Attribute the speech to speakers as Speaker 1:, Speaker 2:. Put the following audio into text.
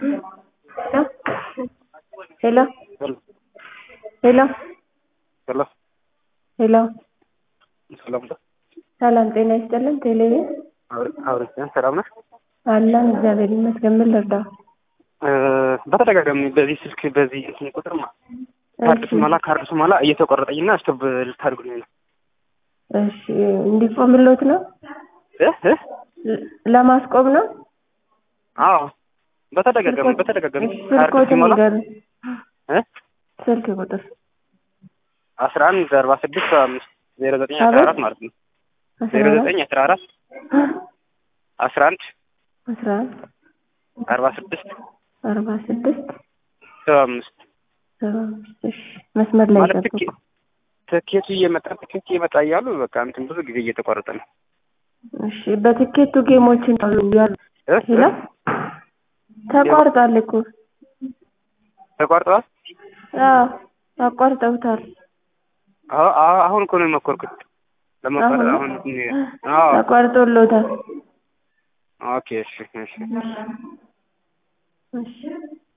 Speaker 1: ሄሎ ሄሎ
Speaker 2: ሄሎ
Speaker 1: ሄሎ
Speaker 2: ሰላም ነው።
Speaker 1: ሰላም ጤና ይስጥልን። ቴሌቪዥን
Speaker 2: አውርተን ሰላም ነህ?
Speaker 1: አለን እግዚአብሔር ይመስገን። ምን ልርዳው?
Speaker 2: በተደጋጋሚ በዚህ ስልክ በዚህ ቁጥርማ ካርድ ስሞላ እየተቆረጠኝና ስቶፕ ልታደርጉልኝ ነው።
Speaker 1: እሺ እንዲቆምሎት ነው? ለማስቆም ነው?
Speaker 2: አዎ በተደጋጋሚ ካርድ
Speaker 1: ስልኮትን
Speaker 2: ስሞላ
Speaker 1: ንገሩኝ። ስልክ ቁጥር
Speaker 2: 1146750914 ማለት ነው። 0914 11
Speaker 1: 11
Speaker 2: 46
Speaker 1: 46
Speaker 2: 75
Speaker 1: እሺ መስመር ላይ
Speaker 2: ማለት
Speaker 1: ጠብቁ።
Speaker 2: ትኬቱ እየመጣ እያሉ በቃ እንትን ብዙ ጊዜ እየተቋረጠ ነው።
Speaker 1: እሺ በትኬቱ ጌሞችን ነው ያሉ። ሄሎ ተቋርጧል እኮ
Speaker 2: ተቋርጧል።
Speaker 1: አዎ አቋርጠውታል።
Speaker 2: አሁን እኮ ነው የሞከርኩት ለመቋረጥ። አሁን
Speaker 1: ተቋርጦሎታል።
Speaker 2: ኦኬ እሺ እሺ
Speaker 1: እሺ